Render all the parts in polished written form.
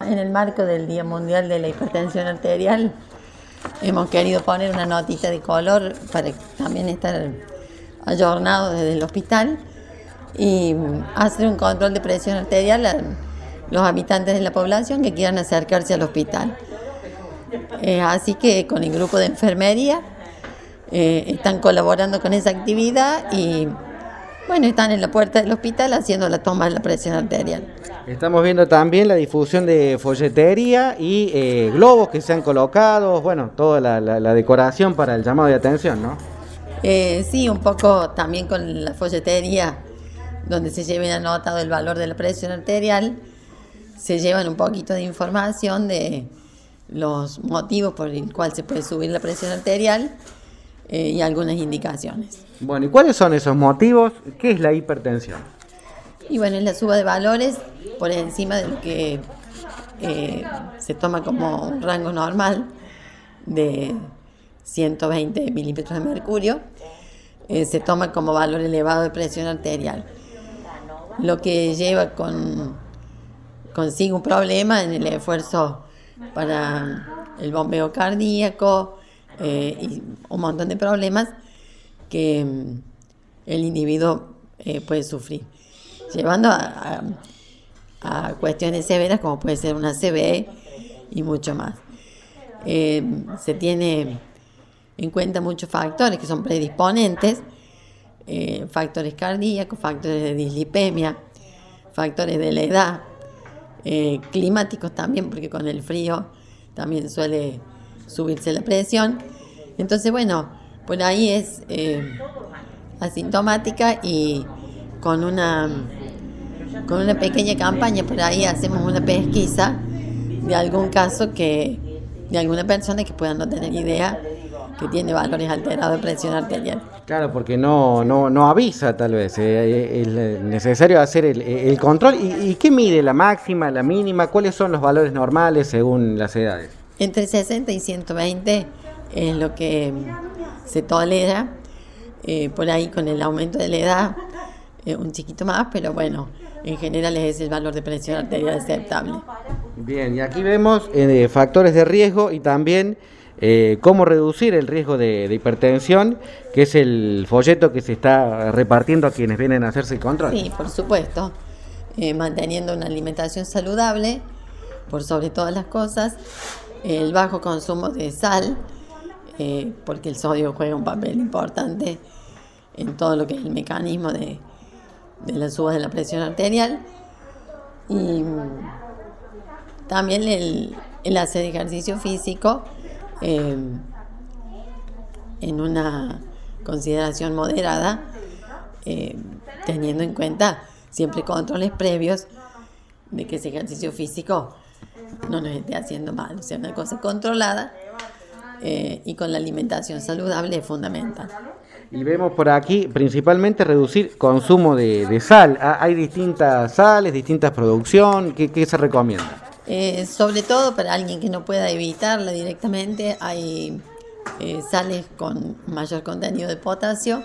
en el marco del Día Mundial de la Hipertensión Arterial, hemos querido poner una notita de color para también estar ayornados desde el hospital y hacer un control de presión arterial a los habitantes de la población que quieran acercarse al hospital. Así que con el grupo de enfermería están colaborando con esa actividad y bueno, están en la puerta del hospital haciendo la toma de la presión arterial. Estamos viendo también la difusión de folletería y globos que se han colocado, bueno, toda la decoración para el llamado de atención, ¿no? Sí, un poco también con la folletería, donde se lleven anotado el valor de la presión arterial, se llevan un poquito de información de los motivos por el cual se puede subir la presión arterial y algunas indicaciones. Bueno, ¿y cuáles son esos motivos? ¿Qué es la hipertensión? Y bueno, es la suba de valores por encima de lo que se toma como un rango normal de 120 milímetros de mercurio, se toma como valor elevado de presión arterial, lo que lleva consigo un problema en el esfuerzo para el bombeo cardíaco y un montón de problemas que el individuo puede sufrir, llevando a cuestiones severas como puede ser una ACV y mucho más. Se tiene en cuenta muchos factores que son predisponentes, factores cardíacos, factores de dislipemia, factores de la edad, climáticos también, porque con el frío también suele subirse la presión. Entonces, bueno, por ahí es asintomática y con una pequeña campaña, por ahí hacemos una pesquisa de algún caso de alguna persona que pueda no tener idea que tiene valores alterados de presión arterial. Claro, porque no avisa tal vez, es necesario hacer el control. ¿Y qué mide? ¿La máxima, la mínima? ¿Cuáles son los valores normales según las edades? Entre 60 y 120 es lo que se tolera, por ahí con el aumento de la edad un chiquito más, pero bueno, en general es el valor de presión arterial aceptable. Bien, y aquí vemos factores de riesgo y también cómo reducir el riesgo de hipertensión, que es el folleto que se está repartiendo a quienes vienen a hacerse el control. Sí, por supuesto, manteniendo una alimentación saludable, por sobre todas las cosas, el bajo consumo de sal, porque el sodio juega un papel importante en todo lo que es el mecanismo de la suba de la presión arterial, y también el hacer ejercicio físico en una consideración moderada, teniendo en cuenta siempre controles previos de que ese ejercicio físico no nos esté haciendo mal, o sea, una cosa controlada y con la alimentación saludable es fundamental. Y vemos por aquí principalmente reducir consumo de sal. Hay distintas sales, distintas producción. ¿Qué se recomienda? Sobre todo para alguien que no pueda evitarla directamente, hay sales con mayor contenido de potasio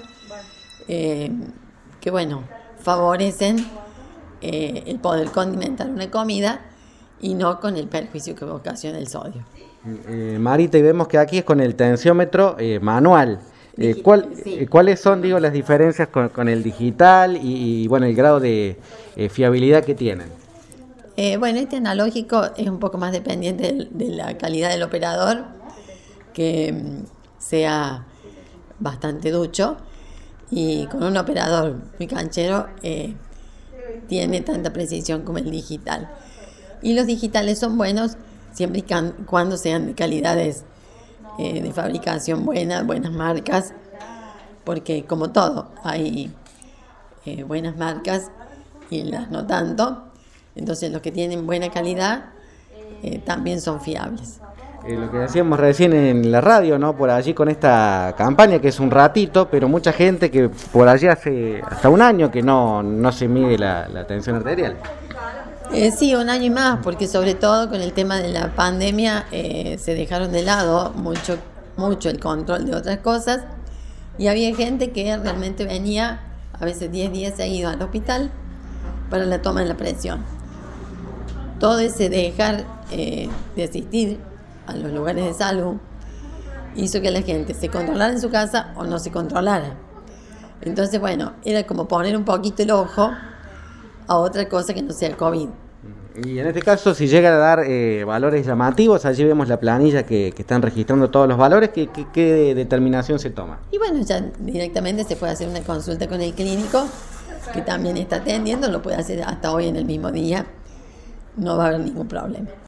que bueno, favorecen el poder condimentar una comida y no con el perjuicio que ocasiona el sodio. Marita, y vemos que aquí es con el tensiómetro manual. Sí. ¿Cuáles son, las diferencias con el digital y bueno, el grado de fiabilidad que tienen? Bueno, este analógico es un poco más dependiente de la calidad del operador, que sea bastante ducho, y con un operador muy canchero tiene tanta precisión como el digital. Y los digitales son buenos siempre y cuando sean de calidades de fabricación buenas marcas, porque como todo, hay buenas marcas y las no tanto. Entonces los que tienen buena calidad también son fiables. Lo que decíamos recién en la radio, ¿no? Por allí con esta campaña que es un ratito, pero mucha gente que por allí hace hasta un año que no se mide la tensión arterial. Sí, un año y más, porque sobre todo con el tema de la pandemia se dejaron de lado mucho el control de otras cosas, y había gente que realmente venía a veces 10 días seguidos al hospital para la toma de la presión. Todo ese dejar de asistir a los lugares de salud hizo que la gente se controlara en su casa o no se controlara. Entonces, bueno, era como poner un poquito el ojo a otra cosa que no sea el COVID. Y en este caso, si llega a dar valores llamativos, allí vemos la planilla que están registrando todos los valores, ¿qué determinación se toma? Y bueno, ya directamente se puede hacer una consulta con el clínico, que también está atendiendo, lo puede hacer hasta hoy en el mismo día, no va a haber ningún problema.